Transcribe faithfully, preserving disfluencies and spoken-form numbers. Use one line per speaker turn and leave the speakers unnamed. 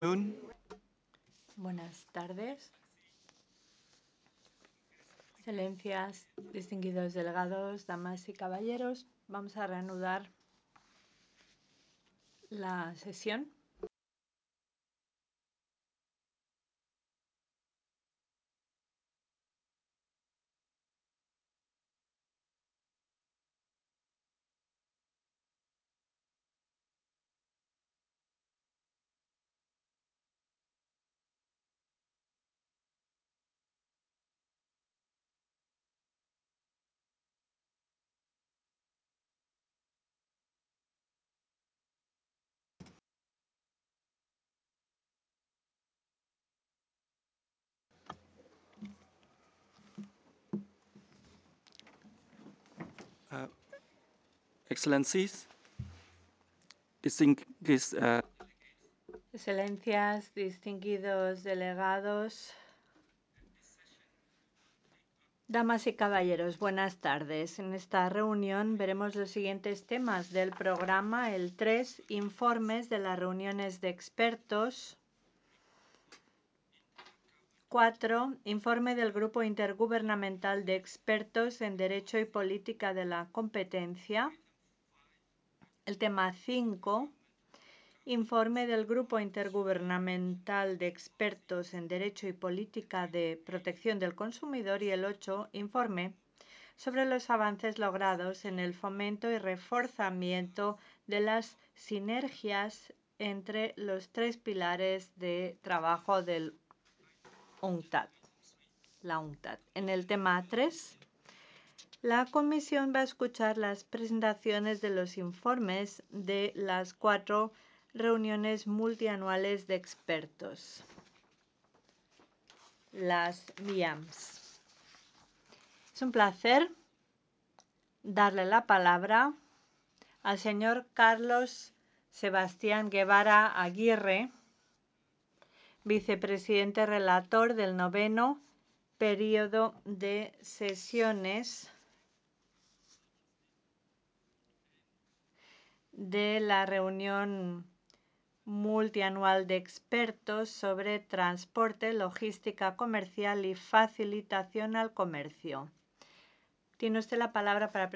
afternoon.
Buenas tardes. Excelencias, distinguidos delegados, damas y caballeros, vamos a reanudar la sesión.
Uh, Excellencies, distinguished uh,
Excelencias, distinguidos delegados, damas y caballeros, buenas tardes. En esta reunión veremos los siguientes temas del programa. El tres, informes de las reuniones de expertos. cuatro. Informe del Grupo Intergubernamental de Expertos en Derecho y Política de la Competencia. El tema cinco. Informe del Grupo Intergubernamental de Expertos en Derecho y Política de Protección del Consumidor. Y el ocho. Informe sobre los avances logrados en el fomento y reforzamiento de las sinergias entre los tres pilares de trabajo del UNCTAD. La UNCTAD. En el tema tres, la Comisión va a escuchar las presentaciones de los informes de las cuatro reuniones multianuales de expertos, las V I A Ms. Es un placer darle la palabra al señor Carlos Sebastián Guevara Aguirre, vicepresidente relator del noveno periodo de sesiones de la reunión multianual de expertos sobre transporte, logística comercial y facilitación al comercio. Tiene usted la palabra para